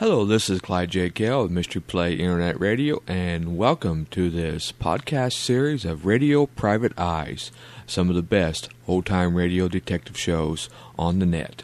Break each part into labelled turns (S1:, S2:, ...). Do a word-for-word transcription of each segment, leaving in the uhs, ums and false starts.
S1: Hello, this is Clyde J. Gale of Mystery Play Internet Radio, and welcome to this podcast series of Radio Private Eyes, some of the best old-time radio detective shows on the net.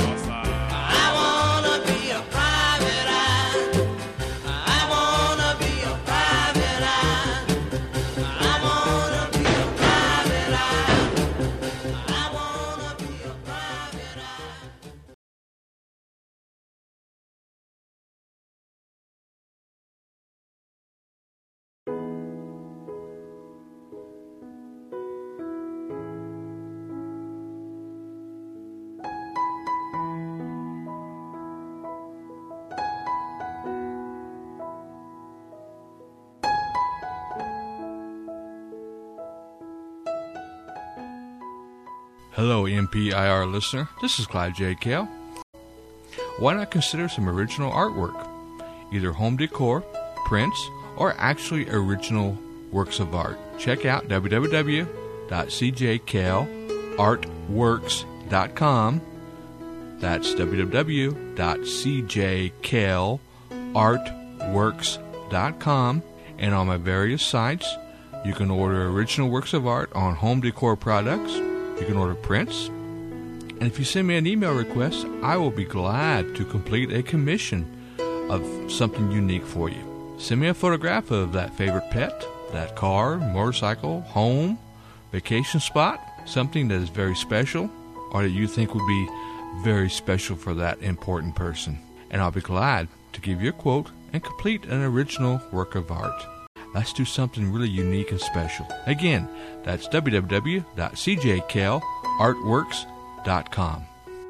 S1: Hello, M P I R listener. This is Clyde J. Gale. Why not consider some original artwork? Either home decor, prints, or actually original works of art. Check out w w w dot c j kale artworks dot com. That's w w w dot c j kale artworks dot com. And on my various sites, you can order original works of art on home decor products. You can order prints, and if you send me an email request, I will be glad to complete a commission of something unique for you. Send me a photograph of that favorite pet, that car, motorcycle, home, vacation spot, something that is very special or that you think would be very special for that important person. And I'll be glad to give you a quote and complete an original work of art. Let's do something really unique and special. Again, that's w w w dot c j kale artworks dot com.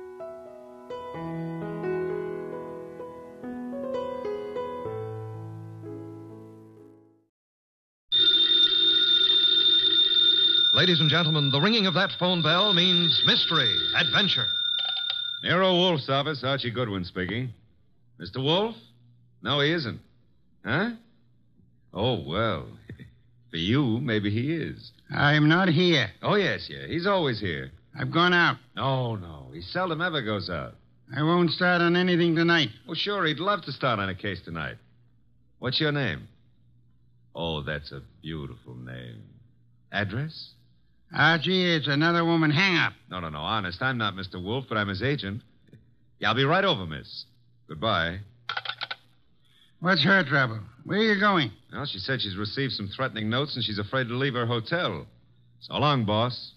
S2: Ladies and gentlemen, the ringing of that phone bell means mystery, adventure.
S3: Nero Wolf's office, Archie Goodwin speaking. Mister Wolf? No, he isn't. Huh? Oh, well, for you, maybe he is.
S4: I'm not here.
S3: Oh, yes, yeah. He's always here.
S4: I've gone out.
S3: No, no. He seldom ever goes out.
S4: I won't start on anything tonight.
S3: Well, sure, he'd love to start on a case tonight. What's your name? Oh, that's a beautiful name. Address?
S4: Archie, it's another woman hang-up.
S3: No, no, no. Honest, I'm not Mister Wolf, but I'm his agent. Yeah, I'll be right over, miss. Goodbye.
S4: What's her trouble? Where are you going?
S3: Well, she said she's received some threatening notes and she's afraid to leave her hotel. So long, boss.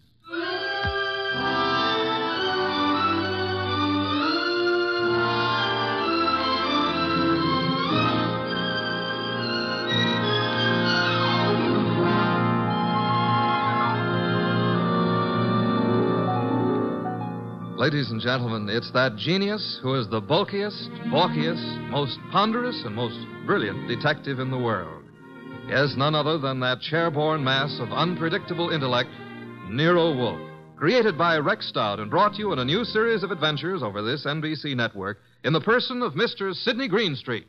S2: Ladies and gentlemen, it's that genius who is the bulkiest, balkiest, most ponderous, and most brilliant detective in the world. Yes, none other than that chair-borne mass of unpredictable intellect, Nero Wolfe. Created by Rex Stout and brought you in a new series of adventures over this N B C network in the person of Mister Sidney Greenstreet.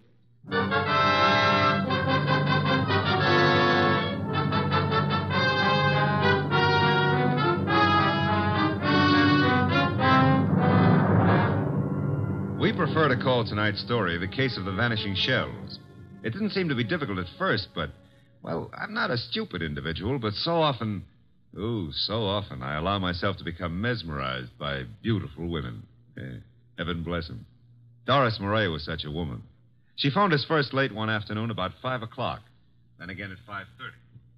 S3: We prefer to call tonight's story The Case of the Vanishing Shells. It didn't seem to be difficult at first, but, well, I'm not a stupid individual, but so often, oh, so often, I allow myself to become mesmerized by beautiful women. Eh, heaven bless them. Doris Murray was such a woman. She phoned us first late one afternoon about five o'clock, then again at five thirty.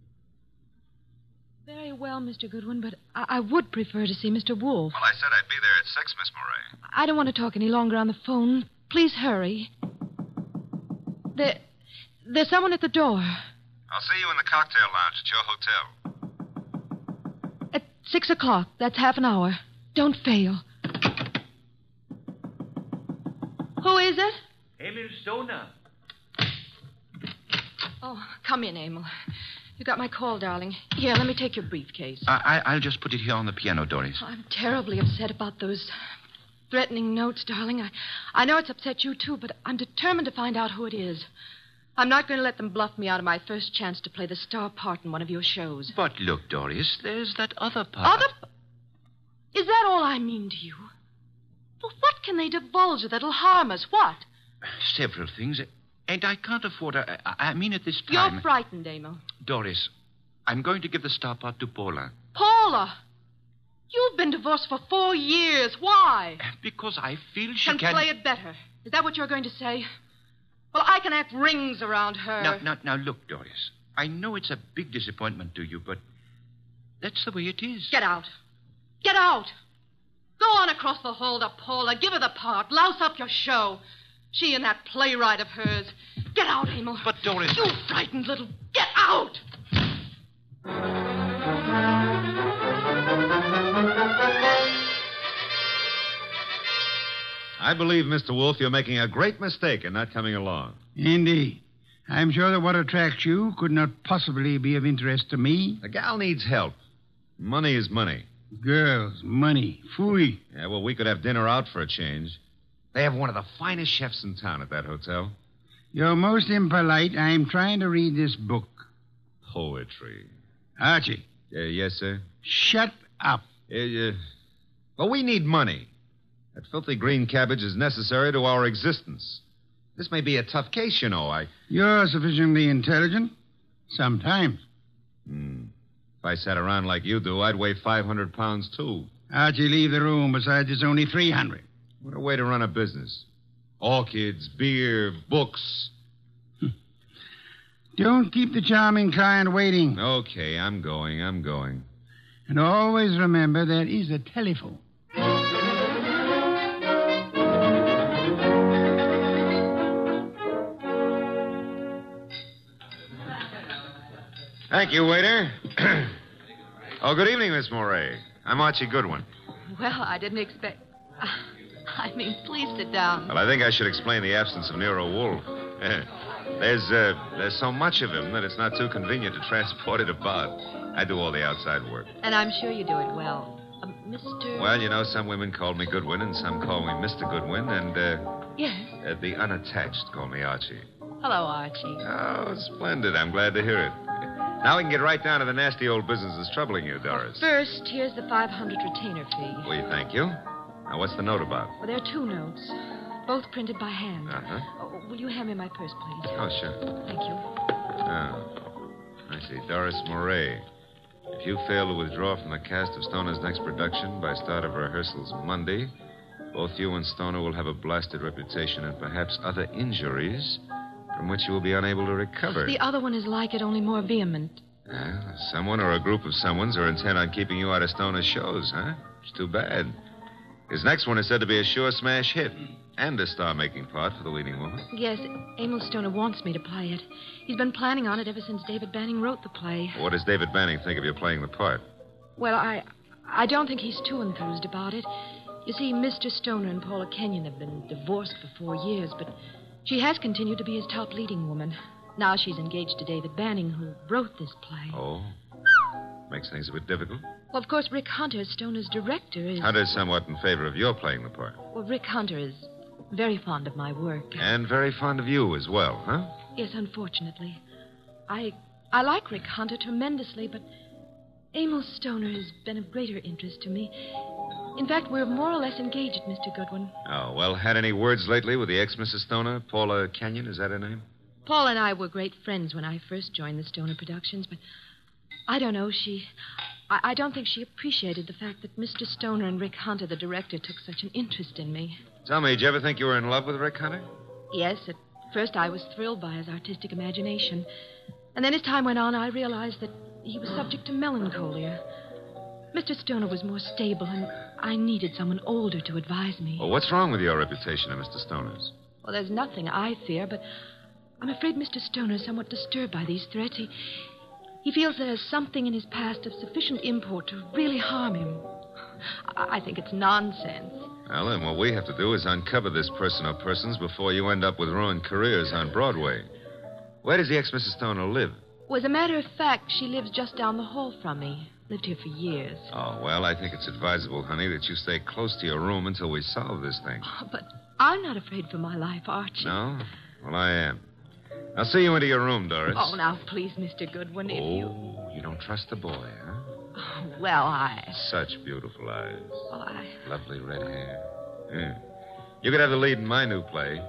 S5: Very well, Mister Goodwin, but I, I would prefer to see Mister Wolfe.
S3: Well, I said I'd be there at six, Miss Murray.
S5: I don't want to talk any longer on the phone. Please hurry. There, there's someone at the door.
S3: I'll see you in the cocktail lounge at your hotel.
S5: At six o'clock. That's half an hour. Don't fail. Who is it?
S6: Emil Stoner.
S5: Oh, come in, Emil. You got my call, darling. Here, let me take your briefcase.
S6: I, I, I'll just put it here on the piano, Doris.
S5: I'm terribly upset about those threatening notes, darling. I, I know it's upset you, too, but I'm determined to find out who it is. I'm not going to let them bluff me out of my first chance to play the star part in one of your shows.
S6: But look, Doris, there's that other part.
S5: Other? Is that all I mean to you? Well, what can they divulge that'll harm us? What?
S6: Several things. And I can't afford... I, I mean, at this time...
S5: You're frightened, Emil.
S6: Doris, I'm going to give the star part to Paula.
S5: Paula! You've been divorced for four years. Why?
S6: Because I feel she
S5: can...
S6: can...
S5: play it better. Is that what you're going to say? Well, I can act rings around her.
S6: Now, now, now, look, Doris. I know it's a big disappointment to you, but that's the way it is.
S5: Get out. Get out. Go on across the hall to Paula. Give her the part. Louse up your show. She and that playwright of hers. Get out, Emil.
S6: But, Doris...
S5: You frightened little... Get out!
S3: I believe, Mister Wolf, you're making a great mistake in not coming along.
S4: Indeed. I'm sure that what attracts you could not possibly be of interest to me.
S3: The gal needs help. Money is money.
S4: Girls, money, phooey.
S3: Yeah, well, we could have dinner out for a change. They have one of the finest chefs in town at that hotel.
S4: You're most impolite. I'm trying to read this book.
S3: Poetry.
S4: Archie.
S3: Uh, yes, sir?
S4: Shut up.
S3: Uh, uh, well, we need money. That filthy green cabbage is necessary to our existence. This may be a tough case, you know. I.
S4: You're sufficiently intelligent. Sometimes.
S3: Hmm. If I sat around like you do, I'd weigh five hundred pounds, too.
S4: Archie, leave the room. Besides, it's only three hundred.
S3: What a way to run a business. Orchids, beer, books.
S4: Don't keep the charming client waiting.
S3: Okay, I'm going, I'm going.
S4: And always remember there is a telephone.
S3: Thank you, waiter. Oh, good evening, Miss Moray. I'm Archie Goodwin.
S5: Well, I didn't expect... I mean, please sit down.
S3: Well, I think I should explain the absence of Nero Wolfe. there's, uh, there's so much of him that it's not too convenient to transport it about. I do all the outside work.
S5: And I'm sure you do it well. Uh, Mister...
S3: Well, you know, some women call me Goodwin and some call me Mister Goodwin, and, uh...
S5: Yes?
S3: Uh, the unattached call me Archie.
S5: Hello, Archie.
S3: Oh, splendid. I'm glad to hear it. Now we can get right down to the nasty old business that's troubling you, Doris.
S5: First, here's the five hundred retainer fee.
S3: We thank you. Now, what's the note about?
S5: Well, there are two notes, both printed by hand.
S3: Uh-huh.
S5: Oh, will you hand me my purse, please?
S3: Oh, sure.
S5: Thank you.
S3: Oh, I see. Doris Moray. If you fail to withdraw from the cast of Stoner's next production by start of rehearsals Monday, both you and Stoner will have a blasted reputation and perhaps other injuries from which you will be unable to recover.
S5: The other one is like it, only more vehement.
S3: Well, someone or a group of someones are intent on keeping you out of Stoner's shows, huh? It's too bad. His next one is said to be a sure smash hit and a star-making part for the leading woman.
S5: Yes, Emil Stoner wants me to play it. He's been planning on it ever since David Banning wrote the play.
S3: What does David Banning think of you playing the part?
S5: Well, I I don't think he's too enthused about it. You see, Mister Stoner and Paula Kenyon have been divorced for four years, but she has continued to be his top leading woman. Now she's engaged to David Banning, who wrote this play.
S3: Oh? Makes things a bit difficult.
S5: Well, of course, Rick Hunter, Stoner's director, is...
S3: Hunter's somewhat in favor of your playing the part.
S5: Well, Rick Hunter is very fond of my work.
S3: And very fond of you as well, huh?
S5: Yes, unfortunately. I I like Rick Hunter tremendously, but Emil Stoner has been of greater interest to me. In fact, we're more or less engaged, Mister Goodwin.
S3: Oh, well, had any words lately with the ex-Missus Stoner? Paula Kenyon, is that her name?
S5: Paul and I were great friends when I first joined the Stoner Productions, but I don't know, she... I, I don't think she appreciated the fact that Mister Stoner and Rick Hunter, the director, took such an interest in me.
S3: Tell me, did you ever think you were in love with Rick Hunter?
S5: Yes, at first I was thrilled by his artistic imagination. And then as time went on, I realized that he was subject to melancholia. Mister Stoner was more stable, and I needed someone older to advise me.
S3: Well, what's wrong with your reputation of Mister Stoner's?
S5: Well, there's nothing I fear, but I'm afraid Mister Stoner is somewhat disturbed by these threats. He, he feels there's something in his past of sufficient import to really harm him. I, I think it's nonsense.
S3: Well, then what we have to do is uncover this person or persons before you end up with ruined careers on Broadway. Where does the ex-Missus Stoner live?
S5: Well, as a matter of fact, she lives just down the hall from me. Lived here for years.
S3: Oh, well, I think it's advisable, honey, that you stay close to your room until we solve this thing.
S5: Oh, but I'm not afraid for my life, Archie.
S3: No? Well, I am. I'll see you into your room, Doris.
S5: Oh, now, please, Mister Goodwin, if you...
S3: Oh, you don't trust the boy, huh?
S5: Oh, well, I...
S3: Such beautiful eyes.
S5: Oh, I...
S3: Lovely red hair. Yeah. You could have the lead in my new play.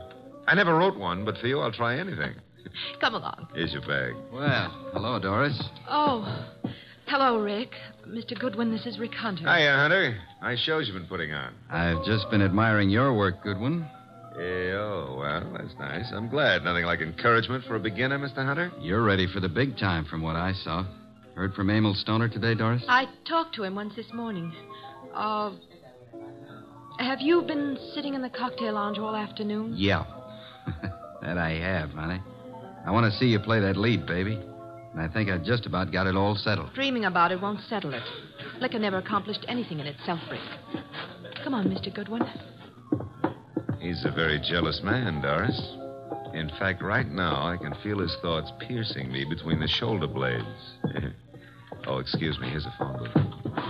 S3: I never wrote one, but for you, I'll try anything.
S5: Come along.
S3: Here's your bag.
S7: Well, hello, Doris.
S5: Oh, hello, Rick. Mister Goodwin, this is Rick Hunter.
S3: Hiya, Hunter. Nice shows you've been putting on.
S7: I've just been admiring your work, Goodwin.
S3: Yeah, oh, well, that's nice. I'm glad. Nothing like encouragement for a beginner, Mister Hunter.
S7: You're ready for the big time from what I saw. Heard from Emil Stoner today, Doris?
S5: I talked to him once this morning. Uh, have you been sitting in the cocktail lounge all afternoon?
S7: Yeah. That I have, honey. I want to see you play that lead, baby. And I think I just about got it all settled.
S5: Dreaming about it won't settle it. Liquor never accomplished anything in itself, Rick. Come on, Mister Goodwin.
S3: He's a very jealous man, Doris. In fact, right now, I can feel his thoughts piercing me between the shoulder blades. Oh, excuse me. Here's a phone booth.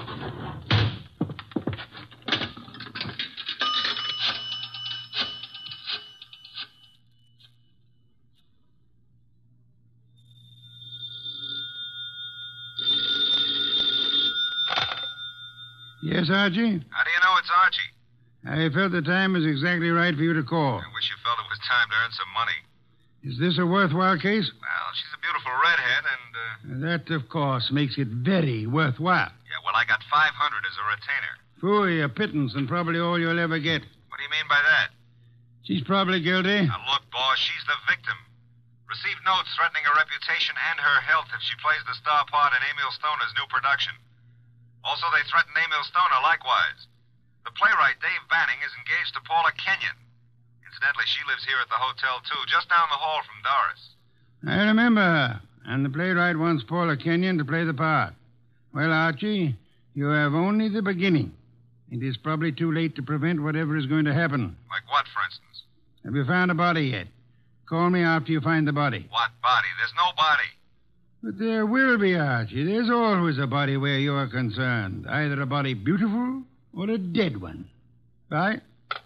S4: Yes, Archie?
S3: How do you know it's Archie?
S4: I felt the time was exactly right for you to call.
S3: I wish you felt it was time to earn some money.
S4: Is this a worthwhile case?
S3: Well, she's a beautiful redhead, and, uh...
S4: That, of course, makes it very worthwhile.
S3: Yeah, well, I got five hundred as a retainer.
S4: Phooey, a pittance, and probably all you'll ever get.
S3: What do you mean by that?
S4: She's probably guilty.
S3: Now, look, boss, she's the victim. Received notes threatening her reputation and her health if she plays the star part in Emil Stoner's new production. Also, they threaten Emil Stoner likewise. The playwright, Dave Banning, is engaged to Paula Kenyon. Incidentally, she lives here at the hotel, too, just down the hall from Doris.
S4: I remember her. And the playwright wants Paula Kenyon to play the part. Well, Archie, you have only the beginning. It is probably too late to prevent whatever is going to happen.
S3: Like what, for instance?
S4: Have you found a body yet? Call me after you find the body.
S3: What body? There's no body.
S4: But there will be, Archie. There's always a body where you're concerned. Either a body beautiful or a dead one. Bye.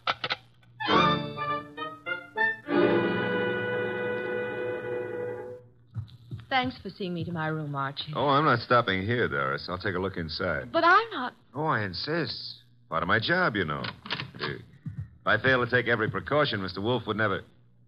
S5: Thanks for seeing me to my room, Archie.
S3: Oh, I'm not stopping here, Doris. I'll take a look inside.
S5: But I'm not.
S3: Oh, I insist. Part of my job, you know. If I fail to take every precaution, Mister Wolf would never...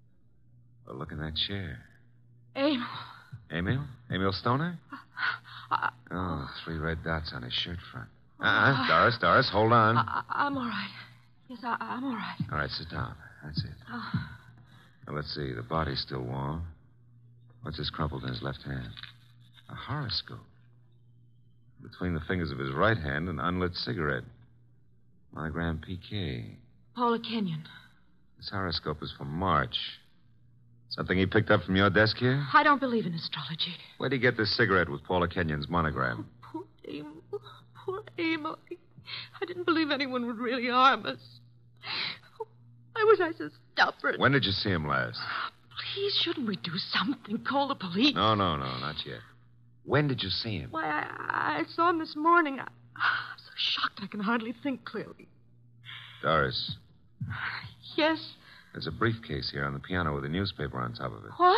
S3: Oh, look in that chair.
S5: Emil.
S3: Emil? Emil Stoner?
S5: I...
S3: Oh, three red dots on his shirt front. Uh-uh. Doris, Doris, hold on.
S5: I, I'm all right. Yes, I, I'm all right.
S3: All right, sit down. That's it.
S5: Oh.
S3: Now, let's see. The body's still warm. What's this crumpled in his left hand? A horoscope. Between the fingers of his right hand, an unlit cigarette. Monogram P K.
S5: Paula Kenyon.
S3: This horoscope is for March. Something he picked up from your desk here?
S5: I don't believe in astrology.
S3: Where'd he get this cigarette with Paula Kenyon's monogram?
S5: Poor Emil. Poor Emil. I didn't believe anyone would really harm us. Oh, why was I so stubborn?
S3: When did you see him last?
S5: Please, shouldn't we do something? Call the police?
S3: No, no, no, not yet. When did you see him?
S5: Why, I, I saw him this morning. I, I'm so shocked I can hardly think clearly.
S3: Doris.
S5: Yes?
S3: There's a briefcase here on the piano with a newspaper on top of it.
S5: What?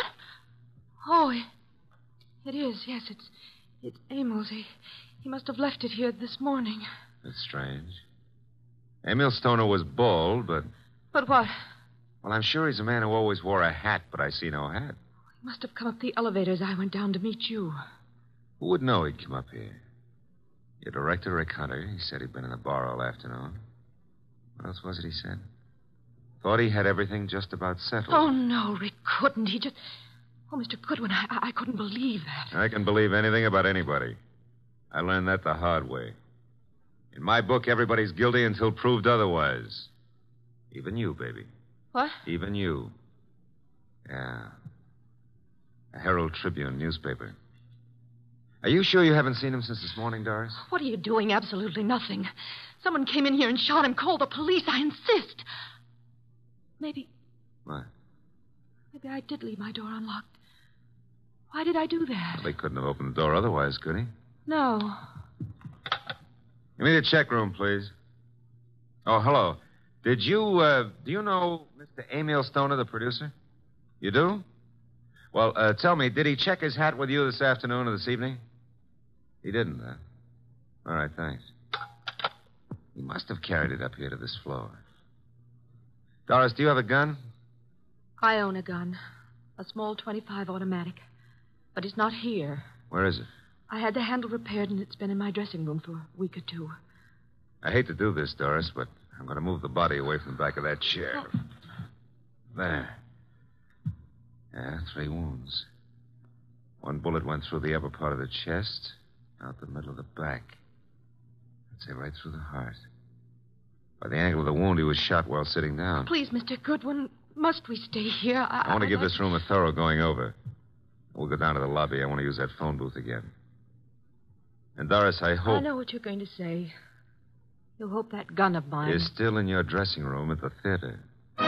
S5: Oh, it, it is. Yes, it's it's Emil's. He, he must have left it here this morning.
S3: That's strange. Emil Stoner was bald, but...
S5: But what?
S3: Well, I'm sure he's a man who always wore a hat, but I see no hat.
S5: He must have come up the elevator as I went down to meet you.
S3: Who would know he'd come up here? Your director, Rick Hunter, he said he'd been in the bar all afternoon. What else was it he said? Thought he had everything just about settled.
S5: Oh, no, Rick couldn't. He just... Oh, Mister Goodwin, I, I couldn't believe that.
S3: I can believe anything about anybody. I learned that the hard way. In my book, everybody's guilty until proved otherwise. Even you, baby.
S5: What?
S3: Even you. Yeah. A Herald Tribune newspaper. Are you sure you haven't seen him since this morning, Doris?
S5: What are you doing? Absolutely nothing. Someone came in here and shot him. Call the police. I insist. Maybe...
S3: What?
S5: Maybe I did leave my door unlocked. Why did I do that?
S3: Well, they couldn't have opened the door otherwise, could he?
S5: No.
S3: Give me the check room, please. Oh, hello. Did you, uh, do you know Mister Emil Stoner, the producer? You do? Well, uh, tell me, did he check his hat with you this afternoon or this evening? He didn't, huh? All right, thanks. He must have carried it up here to this floor. Doris, do you have a gun?
S5: I own a gun. A small twenty-five automatic. But it's not here.
S3: Where is it?
S5: I had the handle repaired, and it's been in my dressing room for a week or two.
S3: I hate to do this, Doris, but I'm going to move the body away from the back of that chair.
S5: Oh.
S3: There. Yeah, three wounds. One bullet went through the upper part of the chest, out the middle of the back. I'd say right through the heart. By the angle of the wound, he was shot while sitting down.
S5: Please, Mister Goodwin, must we stay here? I,
S3: I want to
S5: I
S3: give
S5: like...
S3: this room a thorough going over. We'll go down to the lobby. I want to use that phone booth again. And, Doris, I hope...
S5: I know what you're going to say. You'll hope that gun of mine...
S3: is still in your dressing room at the theater.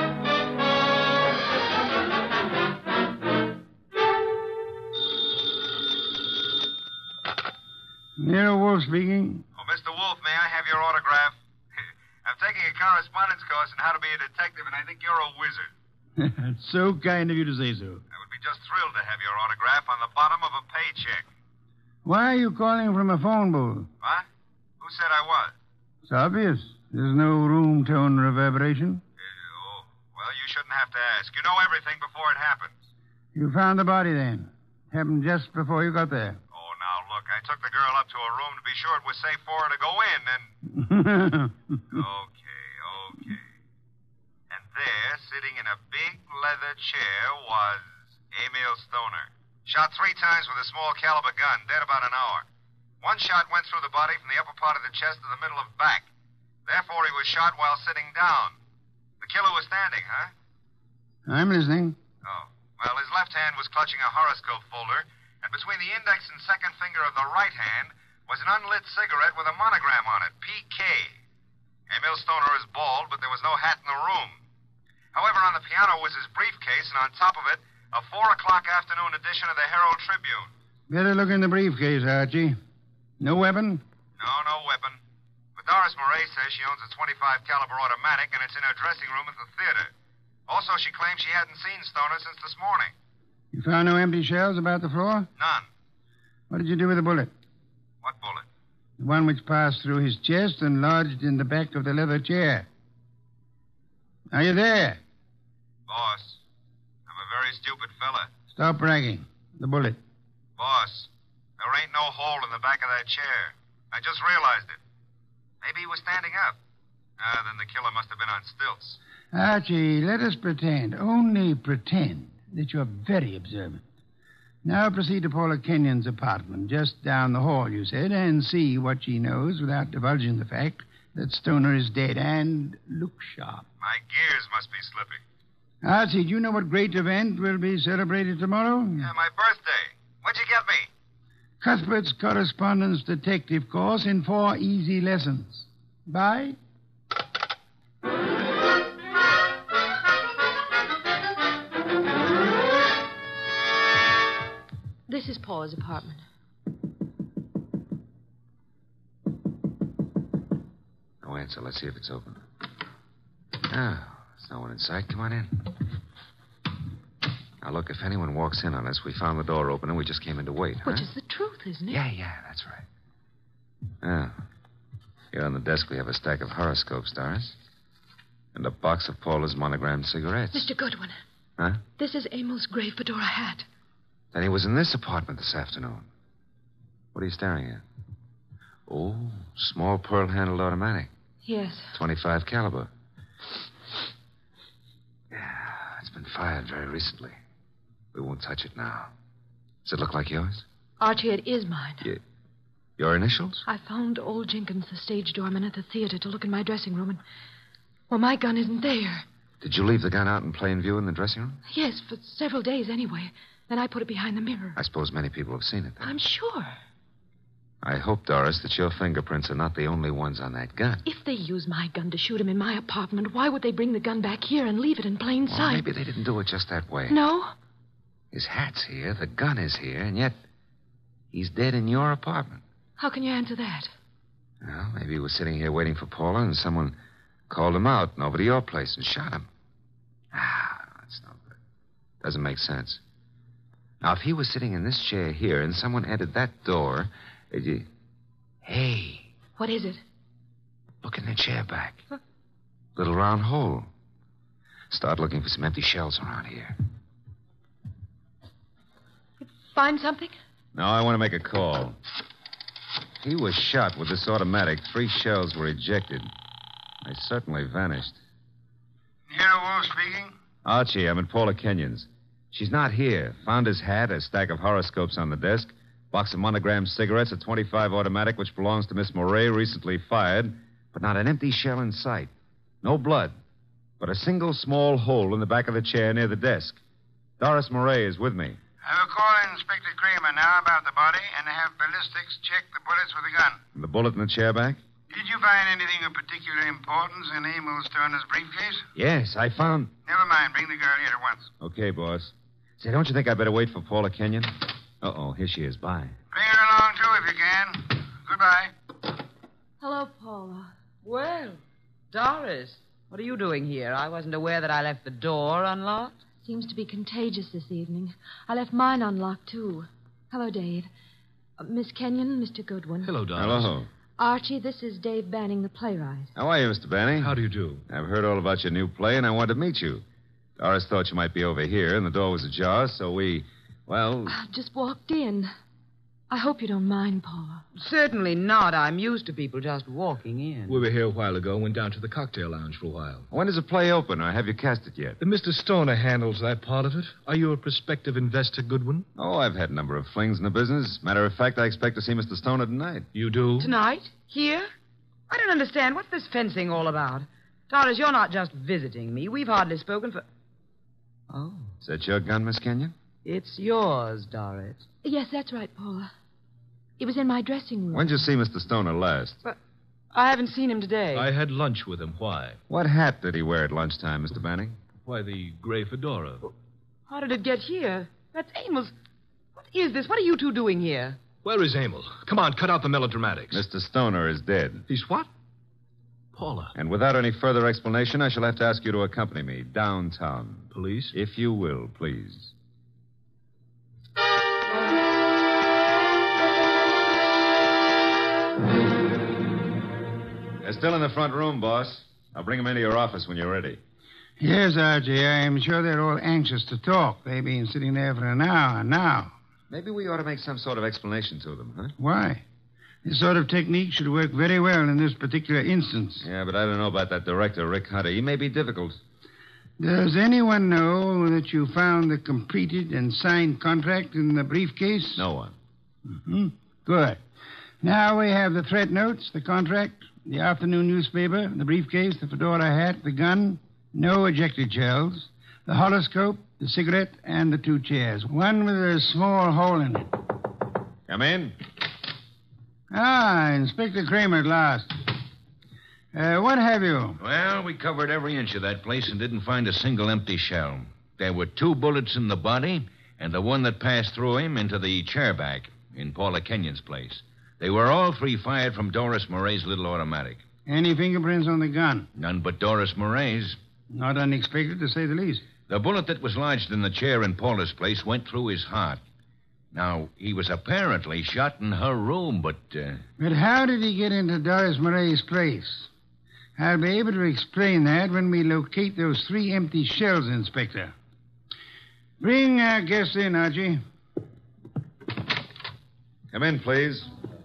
S4: Nero Wolf speaking.
S3: Oh, Mister Wolf, may I have your autograph? I'm taking a correspondence course on how to be a detective, and I think you're a wizard.
S4: It's so kind of you to say so.
S3: I would be just thrilled to have your autograph on the bottom of a paycheck.
S4: Why are you calling from a phone booth?
S3: What? Who said I was?
S4: It's obvious. There's no room tone reverberation.
S3: Uh, oh, well, you shouldn't have to ask. You know everything before it happens.
S4: You found the body then. Happened just before you got there.
S3: Oh, now, look, I took the girl up to her room to be sure it was safe for her to go in, and... okay, okay. And there, sitting in a big leather chair, was Emil Stoner. Shot three times with a small caliber gun, dead about an hour. One shot went through the body from the upper part of the chest to the middle of back. Therefore, he was shot while sitting down. The killer was standing, huh?
S4: I'm listening.
S3: Oh. Well, his left hand was clutching a horoscope folder, and between the index and second finger of the right hand was an unlit cigarette with a monogram on it, P K. Emil Stoner is bald, but there was no hat in the room. However, on the piano was his briefcase, and on top of it, a four o'clock afternoon edition of the Herald Tribune.
S4: Better look in the briefcase, Archie. No weapon?
S3: No, no weapon. But Doris Murray says she owns a twenty-five caliber automatic, and it's in her dressing room at the theater. Also, she claims she hadn't seen Stoner since this morning.
S4: You found no empty shells about the floor?
S3: None.
S4: What did you do with the bullet?
S3: What bullet?
S4: The one which passed through his chest and lodged in the back of the leather chair. Are you there?
S3: Boss, I'm a very stupid fella.
S4: Stop bragging. The bullet.
S3: Boss, there ain't no hole in the back of that chair. I just realized it. Maybe he was standing up. Ah, then the killer must have been on stilts.
S4: Archie, let us pretend, only pretend, that you're very observant. Now proceed to Paula Kenyon's apartment, just down the hall, you said, and see what she knows without divulging the fact that Stoner is dead, and look sharp.
S3: My gears must be slipping.
S4: Archie, do you know what great event will be celebrated tomorrow?
S3: Yeah, my birthday. What'd you get me?
S4: Cuthbert's correspondence detective course in four easy lessons. Bye.
S5: This is Paula's apartment.
S3: No answer. Let's see if it's open. Oh, there's no one in sight. Come on in. Now, look, if anyone walks in on us, we found the door open and we just came in to wait, huh?
S5: Which is the truth, isn't it?
S3: Yeah, yeah, that's right. Oh. Here on the desk we have a stack of horoscopes, Doris. And a box of Paula's monogrammed cigarettes.
S5: Mister Goodwin.
S3: Huh?
S5: This is Emil's grave fedora hat.
S3: Then he was in this apartment this afternoon. What are you staring at? Oh, small pearl-handled automatic.
S5: Yes.
S3: twenty-five caliber. Yeah, it's been fired very recently. We won't touch it now. Does it look like yours?
S5: Archie, it is mine.
S3: You, your initials?
S5: I found old Jenkins, the stage doorman at the theater, to look in my dressing room, and... well, my gun isn't there.
S3: Did you leave the gun out in plain view in the dressing room?
S5: Yes, for several days anyway. Then I put it behind the mirror.
S3: I suppose many people have seen it, then.
S5: I'm sure.
S3: I hope, Doris, that your fingerprints are not the only ones on that gun.
S5: If they use my gun to shoot him in my apartment, why would they bring the gun back here and leave it in plain
S3: Well,
S5: sight?
S3: maybe they didn't do it just that way.
S5: No?
S3: His hat's here, the gun is here, and yet he's dead in your apartment.
S5: How can you answer that?
S3: Well, maybe he was sitting here waiting for Paula, and someone called him out and over to your place and shot him. Ah, that's no good. Doesn't make sense. Now, if he was sitting in this chair here and someone entered that door, it, you... Hey.
S5: What is it?
S3: Look in the chair back. Huh? Little round hole. Start looking for some empty shells around here.
S5: Find something?
S3: No, I want to make a call. He was shot with this automatic. Three shells were ejected. They certainly vanished.
S4: Nero Wolf speaking.
S3: Archie, I'm at Paula Kenyon's. She's not here. Found his hat, a stack of horoscopes on the desk, box of monogrammed cigarettes, a twenty-five automatic which belongs to Miss Moray, recently fired, but not an empty shell in sight. No blood, but a single small hole in the back of the chair near the desk. Doris Moray is with me.
S4: I will call Inspector Kramer now about the body and have ballistics check the bullets with the gun.
S3: The bullet in the chair back?
S4: Did you find anything of particular importance in Emil Stoner's briefcase?
S3: Yes, I found...
S4: Never mind. Bring the girl here at once.
S3: Okay, boss. Say, don't you think I better wait for Paula Kenyon? Uh-oh, here she is. Bye.
S4: Bring her along, too, if you can. Goodbye.
S5: Hello, Paula.
S8: Well, Doris, what are you doing here? I wasn't aware that I left the door unlocked.
S5: Seems to be contagious this evening. I left mine unlocked, too. Hello, Dave. Uh, Miss Kenyon, Mister Goodwin.
S9: Hello, Doris.
S3: Hello.
S5: Archie, this is Dave Banning, the playwright.
S3: How are you, Mister Banning?
S9: How do you do?
S3: I've heard all about your new play, and I wanted to meet you. Doris thought you might be over here, and the door was ajar, so we, well...
S5: I just walked in. I hope you don't mind, Paula.
S8: Certainly not. I'm used to people just walking in.
S9: We were here a while ago and went down to the cocktail lounge for a while.
S3: When does the play open, or have you cast it yet?
S9: Mister Stoner handles that part of it. Are you a prospective investor, Goodwin?
S3: Oh, I've had a number of flings in the business. Matter of fact, I expect to see Mister Stoner tonight.
S9: You do?
S8: Tonight? Here? I don't understand. What's this fencing all about? Doris, you're not just visiting me. We've hardly spoken for... Oh.
S3: Is that your gun, Miss Kenyon?
S8: It's yours, Doris.
S5: Yes, that's right, Paula. It was in my dressing room.
S3: When did you see Mister Stoner last?
S8: But I haven't seen him today.
S9: I had lunch with him. Why?
S3: What hat did he wear at lunchtime, Mister Banning?
S9: Why, the gray fedora.
S8: How did it get here? That's Emil's. What is this? What are you two doing here?
S9: Where is Emil? Come on, cut out the melodramatics.
S3: Mister Stoner is dead.
S9: He's what? Paula.
S3: And without any further explanation, I shall have to ask you to accompany me downtown.
S9: Police?
S3: If you will, please. They're still in the front room, boss. I'll bring them into your office when you're ready.
S4: Yes, Archie. I'm sure they're all anxious to talk. They've been sitting there for an hour now.
S3: Maybe we ought to make some sort of explanation to them, huh?
S4: Why? This sort of technique should work very well in this particular instance.
S3: Yeah, but I don't know about that director, Rick Hunter. He may be difficult.
S4: Does anyone know that you found the completed and signed contract in the briefcase?
S3: No one.
S4: Mm-hmm. Good. Now we have the threat notes, the contract, the afternoon newspaper, the briefcase, the fedora hat, the gun, no ejected shells, the horoscope, the cigarette, and the two chairs. One with a small hole in it.
S3: Come in.
S4: Ah, Inspector Kramer at last. Uh, what have you?
S6: Well, we covered every inch of that place and didn't find a single empty shell. There were two bullets in the body and the one that passed through him into the chair back in Paula Kenyon's place. They were all three fired from Doris Moray's little automatic.
S4: Any fingerprints on the gun?
S6: None but Doris Moray's.
S4: Not unexpected, to say the least.
S6: The bullet that was lodged in the chair in Paula's place went through his heart. Now, he was apparently shot in her room, but... Uh...
S4: But how did he get into Doris Moray's place? I'll be able to explain that when we locate those three empty shells, Inspector. Bring our guest in, Archie.
S3: Come in, please.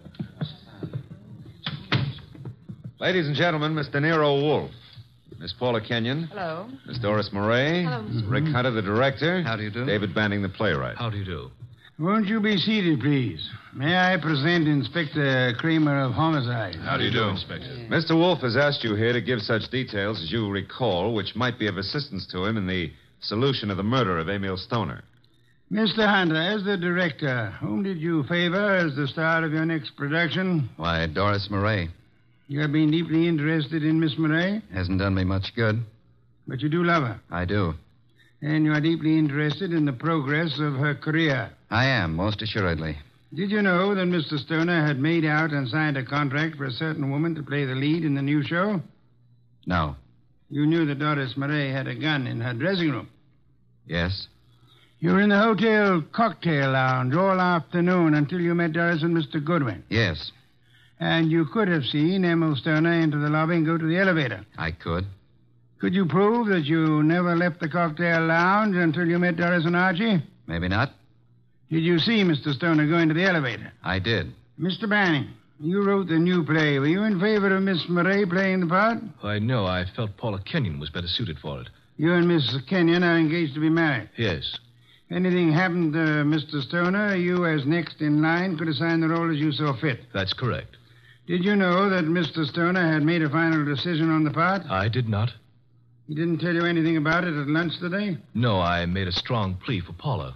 S3: Ladies and gentlemen, Mister Nero Wolf. Miss Paula Kenyon.
S8: Hello.
S3: Miss Doris Moray.
S5: Hello, Mister
S3: Rick Hunter, the director.
S7: How do you do?
S3: David Banning, the playwright.
S9: How do you do?
S4: Won't you be seated, please? May I present Inspector Kramer of Homicide?
S9: How do you do, Inspector?
S3: Mister Wolf has asked you here to give such details as you recall, which might be of assistance to him in the solution of the murder of Emil Stoner.
S4: Mister Hunter, as the director, whom did you favor as the star of your next production?
S7: Why, Doris Moray.
S4: You have been deeply interested in Miss Moray,
S7: Hasn't done me much good.
S4: but you do love her.
S7: I do.
S4: And you are deeply interested in the progress of her career.
S7: I am, most assuredly.
S4: Did you know that Mister Stoner had made out and signed a contract for a certain woman to play the lead in the new show?
S7: No.
S4: You knew that Doris Moray had a gun in her dressing room.
S7: Yes?
S4: You were in the hotel cocktail lounge all afternoon until you met Doris and Mister Goodwin.
S7: Yes.
S4: And you could have seen Emil Stoner enter the lobby and go to the elevator.
S7: I could.
S4: Could you prove that you never left the cocktail lounge until you met Doris and Archie?
S7: Maybe not.
S4: Did you see Mister Stoner go into the elevator?
S7: I did.
S4: Mister Banning, you wrote the new play. Were you in favor of Miss Murray playing the part?
S9: I know. I felt Paula Kenyon was better suited for it.
S4: You and Miss Kenyon are engaged to be married.
S9: Yes.
S4: Anything happened to Mister Stoner, you, as next in line, could assign the role as you saw fit.
S9: That's correct.
S4: Did you know that Mister Stoner had made a final decision on the part?
S9: I did not.
S4: He didn't tell you anything about it at lunch today?
S9: No, I made a strong plea for Paula.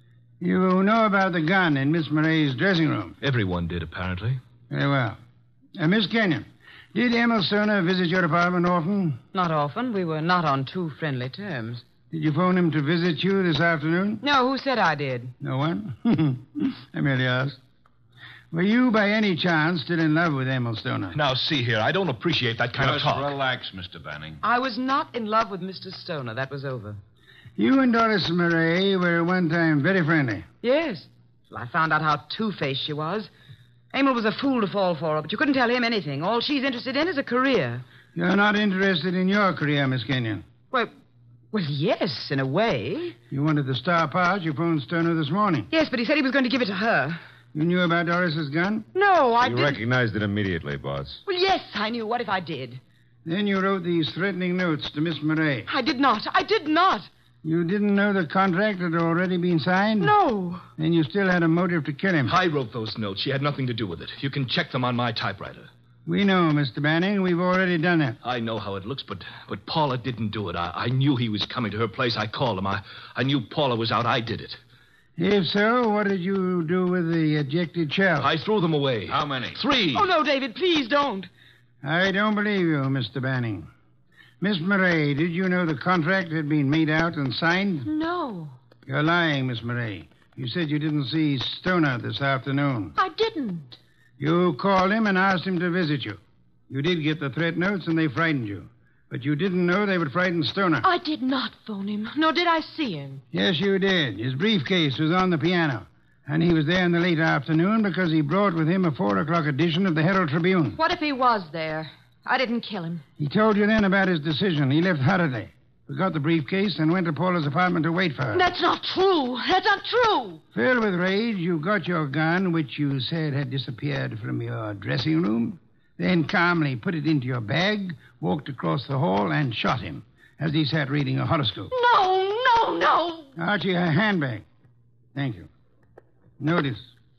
S4: You know about the gun in Miss Murray's dressing room?
S9: Everyone did, apparently.
S4: Very well. Uh, Miss Kenyon, did Emil Stoner visit your apartment often?
S8: Not often. We were not on too friendly terms.
S4: Did you phone him to visit you this afternoon?
S8: No, who said I did?
S4: No one? I merely asked. Were you, by any chance, still in love with Emil Stoner?
S9: Now, see here. I don't appreciate that kind
S6: Just
S9: of talk.
S6: relax, Mister Banning.
S8: I was not in love with Mister Stoner. That was over.
S4: You and Doris Murray were at one time very friendly.
S8: Yes. Well, I found out how two-faced she was. Emil was a fool to fall for her, but you couldn't tell him anything. All she's interested in is a career.
S4: You're not interested in your career, Miss Kenyon.
S8: Well, well, yes, in a way.
S4: You wanted the star part. You phoned Stoner this morning.
S8: Yes, but he said he was going to give it to her.
S4: You knew about Doris's gun?
S8: No, I
S3: You
S8: didn't.
S3: recognized it immediately, boss.
S8: Well, yes, I knew. What if I did?
S4: Then you wrote these threatening notes to Miss Murray.
S8: I did not. I did not.
S4: You didn't know the contract had already been signed?
S8: No.
S4: Then you still had a motive to kill him.
S9: I wrote those notes. She had nothing to do with it. You can check them on my typewriter.
S4: We know, Mister Banning. We've already done it.
S9: I know how it looks, but but Paula didn't do it. I, I knew he was coming to her place. I called him. I, I knew Paula was out. I did it.
S4: If so, what did you do with the ejected shell?
S9: I threw them away.
S6: How many?
S9: Three.
S8: Oh, no, David, please don't.
S4: I don't believe you, Mister Banning. Miss Murray, did you know the contract had been made out and signed?
S5: No,
S4: You're lying, Miss Murray. You said you didn't see Stoner this afternoon.
S5: I didn't.
S4: You called him and asked him to visit you. You did get the threat notes, and they frightened you. But you didn't know they would frighten Stoner.
S5: I did not phone him, nor did I see him.
S4: Yes, you did. His briefcase was on the piano. And he was there in the late afternoon because he brought with him a four o'clock edition of the Herald Tribune.
S5: What if he was there? I didn't kill him.
S4: He told you then about his decision. He left hurriedly, forgot the briefcase, and went to Paula's apartment to wait for her.
S5: That's not true. That's not true.
S4: Filled with rage, you got your gun, which you said had disappeared from your dressing room, then calmly put it into your bag, walked across the hall, and shot him as he sat reading a horoscope.
S5: No, no, no.
S4: Archie, her handbag. Thank you. Notice,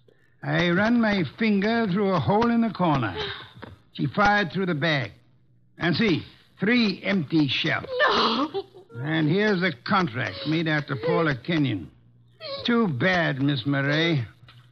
S4: I run my finger through a hole in the corner. She fired through the bag. And see, three empty shells.
S5: No.
S4: And here's the contract made out to Paula Kenyon. Too bad, Miss Murray.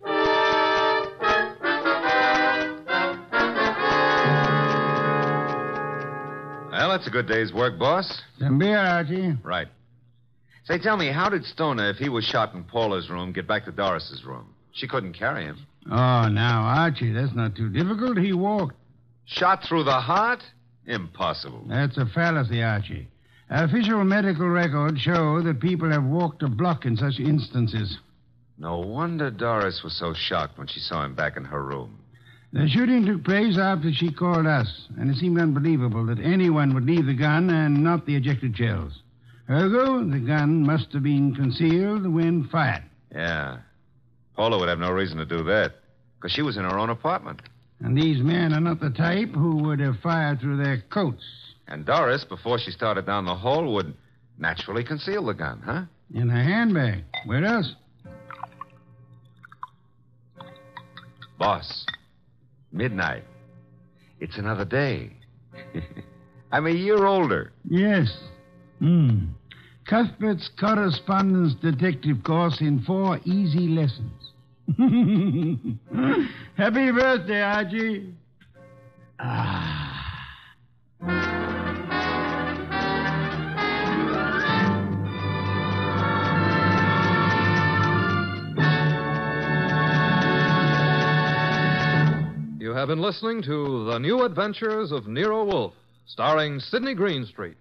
S3: Well, that's a good day's work, boss.
S4: Some beer, Archie.
S3: Right. Say, tell me, how did Stoner, if he was shot in Paula's room, get back to Doris's room? She couldn't carry him.
S4: Oh, now, Archie, that's not too difficult. He walked.
S3: Shot through the heart? Impossible.
S4: That's a fallacy, Archie. Official medical records show that people have walked a block in such instances.
S3: No wonder Doris was so shocked when she saw him back in her room.
S4: The shooting took place after she called us, and it seemed unbelievable that anyone would leave the gun and not the ejected shells. Ergo, the gun must have been concealed when fired.
S3: Yeah. Paula would have no reason to do that, because she was in her own apartment.
S4: And these men are not the type who would have fired through their coats.
S3: And Doris, before she started down the hall, would naturally conceal the gun, huh?
S4: In her handbag. Where else?
S3: Boss, midnight. It's another day. I'm a year older.
S4: Yes. Hmm. Cuthbert's correspondence detective course in four easy lessons. Happy birthday, Archie. Ah.
S2: You have been listening to The New Adventures of Nero Wolfe, starring Sidney Greenstreet.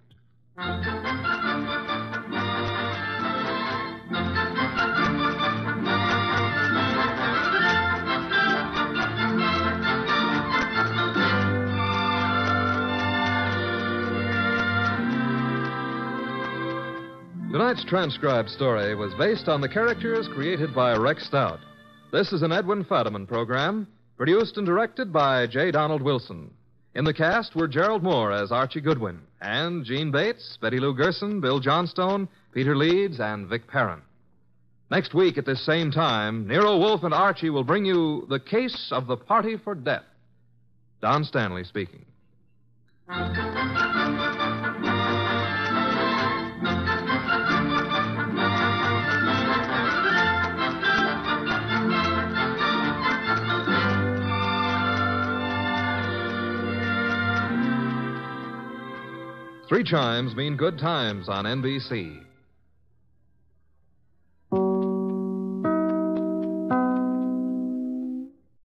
S2: Tonight's transcribed story was based on the characters created by Rex Stout. This is an Edwin Fadiman program, produced and directed by J. Donald Wilson. In the cast were Gerald Moore as Archie Goodwin, and Gene Bates, Betty Lou Gerson, Bill Johnstone, Peter Leeds, and Vic Perrin. Next week at this same time, Nero Wolfe and Archie will bring you The Case of the Party for Death. Don Stanley speaking. Three chimes mean good times on N B C.